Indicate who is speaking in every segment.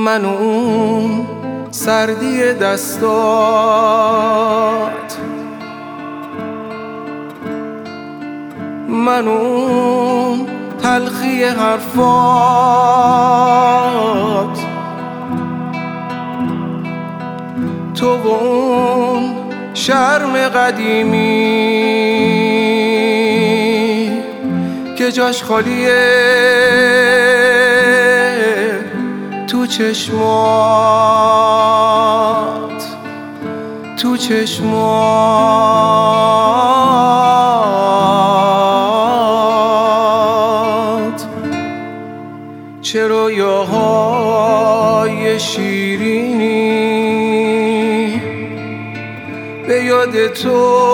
Speaker 1: من اون سردی دستات، من اون تلخی حرفات، تو و اون شرم قدیمی که جاش خالیه تو چشمات، تو چشمات. چه رویاهای شیرینی به یاد تو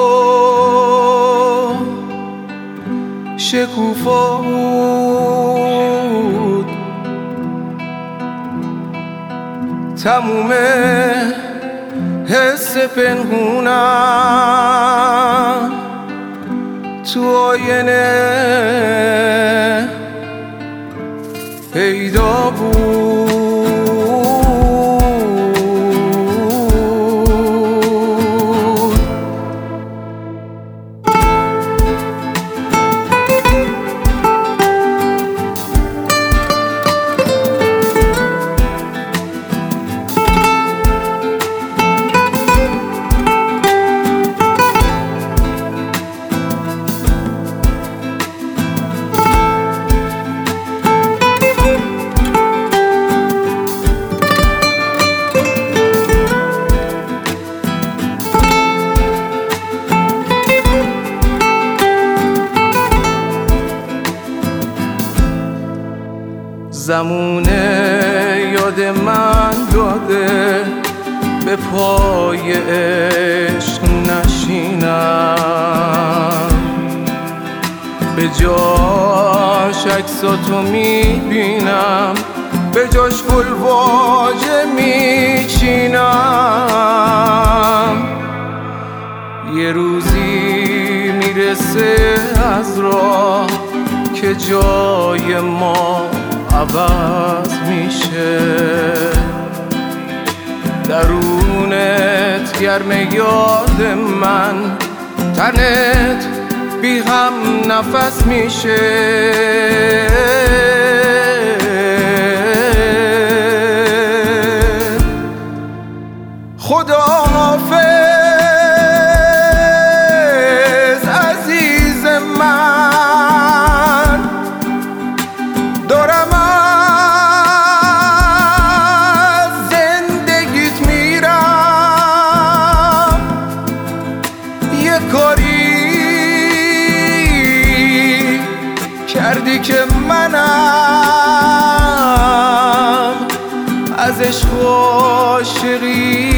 Speaker 1: شکوفا بود، تموم حس پنهونم تو آینه پیدا بود. زمونه یاد من داده به پای عشق نشینم، به جاش عکساتو میبینم، به جاش گل واژه میچینم. یه روزی میرسه از راه که جای ما عوض میشه، درونت گرم یاد من، تنت بی هم نفس میشه. خدا حافظ عزیز من، دارم از زندگیت میرم. یه کاری کردی که منم از عشق و عاشقی